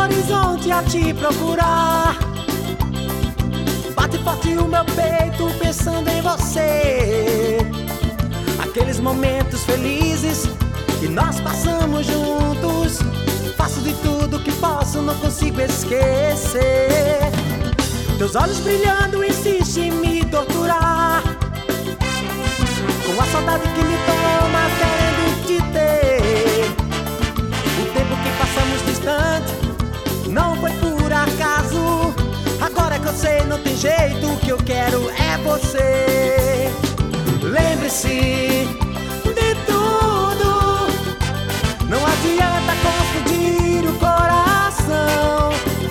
horizonte a te procurar. Bate forte o meu peito pensando em você. Aqueles momentos felizes que nós passamos juntos. Faço de tudo que posso, não consigo esquecer. Teus olhos brilhando insistem em me torturar, com a saudade que me toma querendo te ter. O tempo que passamos distante não foi por acaso. Agora que eu sei, não tem jeito, o que eu quero é você. Lembre-se de tudo, não adianta confundir o coração.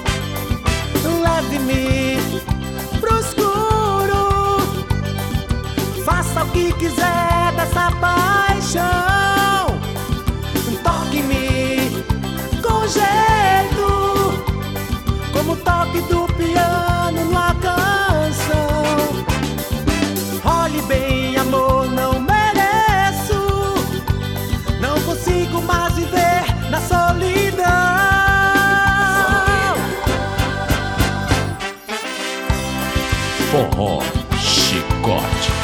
Leve-me pro escuro, faça o que quiser dessa paixão. Toque-me com jeito, como o toque do piano numa canção. Olhe bem, amor, não mereço, não consigo mais viver na solidão. Forró Chicote.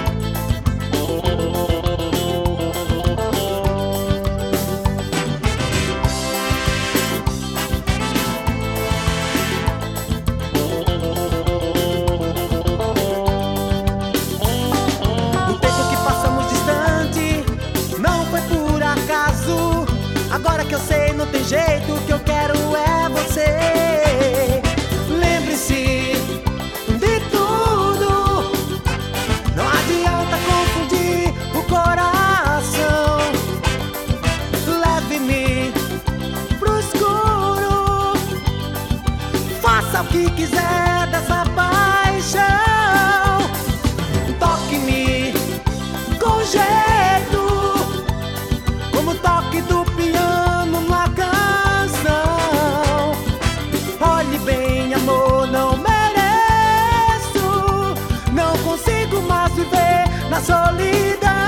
O tempo que passamos distante não foi por acaso. Agora que eu sei, não tem jeito, o que eu quero é você. Lembre-se de tudo, não adianta confundir o coração. Leve-me pro escuro, faça o que quiser dessa paixão. Toque-me com jeito, como o toque do piano numa canção. Olhe bem, amor, não mereço, não consigo mais viver na solidão.